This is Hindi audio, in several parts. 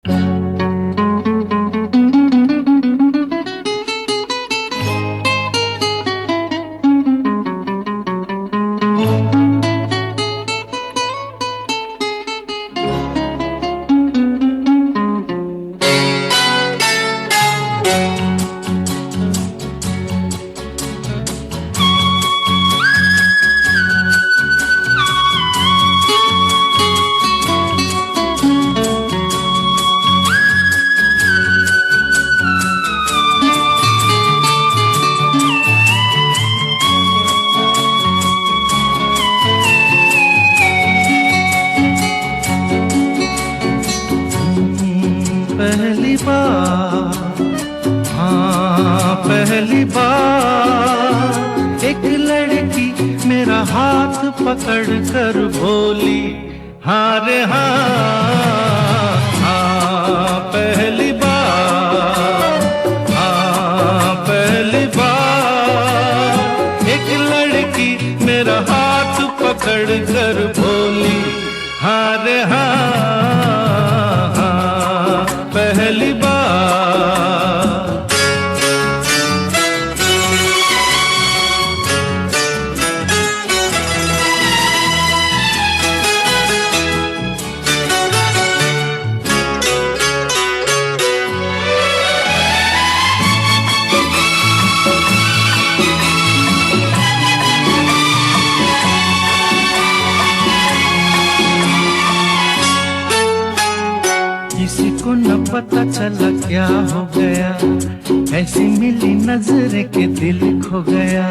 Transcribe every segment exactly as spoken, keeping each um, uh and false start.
पहली बार, हाँ पहली बार एक लड़की मेरा हाथ पकड़ कर बोली हाँ रे हाँ, हाँ पहली बार, हाँ पहली बार एक लड़की मेरा हाथ पकड़ कर बोली हाँ रे हाँ, पहली बार। किसी को न पता चला क्या हो गया, ऐसी मिली नजर के दिल खो गया।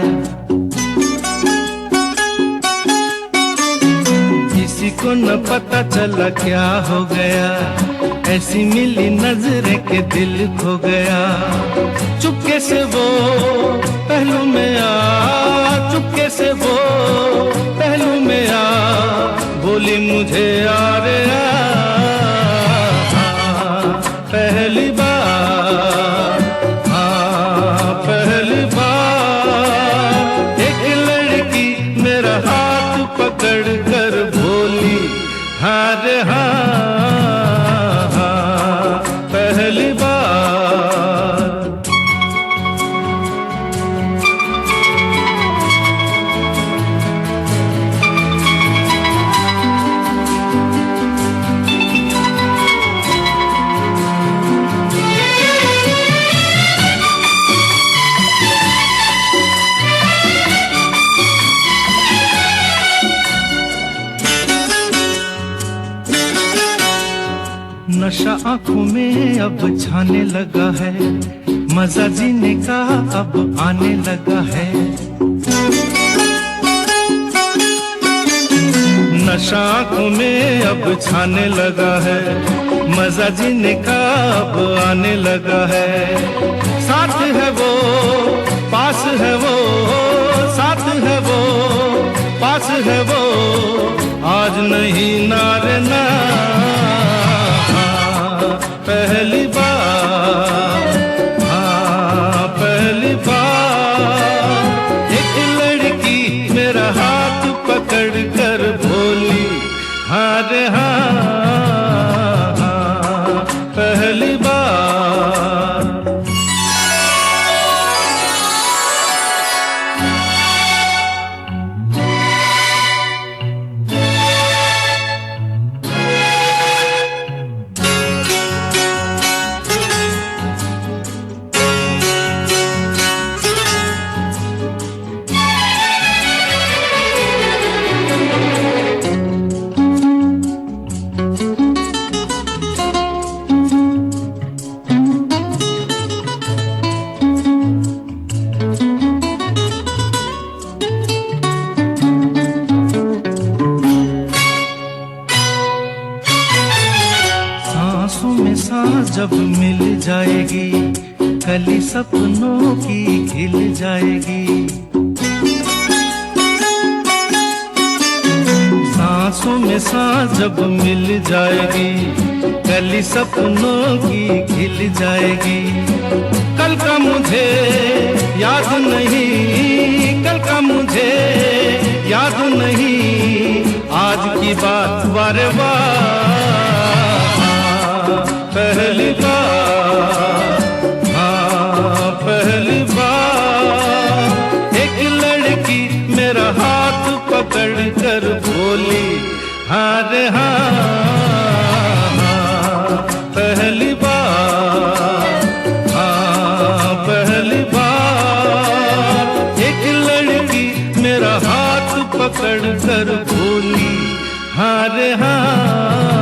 किसी को न पता चला क्या हो गया, ऐसी मिली नजर के दिल खो गया। चुपके से वो पहलू में आ, चुपके से वो पहलू में आ, बोली मुझे यार पहली बार, हाँ पहली बार एक लड़की मेरा हाथ पकड़ कर बोली हाँ रे हाँ, हाँ पहली बार। नशा आंखों में अब छाने लगा है, मजा जीने का अब आने लगा है। नशा आंखों में अब छाने लगा है, मजा जीने का अब आने लगा है। साथ है वो, पास है वो, साथ है वो, पास है वो, आज नहीं नारे ना। पहली बार, हाँ पहली बार एक लड़की मेरा हाथ पकड़ कर बोली हाँ रे हाँ, हाँ पहली बार। सांसों में सांस जब मिल जाएगी, कली सपनों की खिल जाएगी। सांसों में सांस जब मिल जाएगी, कली सपनों की खिल जाएगी। कल का मुझे याद नहीं, कल का मुझे याद नहीं, आज की बात वारे वाह पहली बार, हाँ पहली बार एक लड़की मेरा हाथ पकड़ कर बोली हाँ रे हाँ, हाँ पहली बार, हाँ पहली बार एक लड़की मेरा हाथ पकड़ कर बोली हाँ रे हाँ।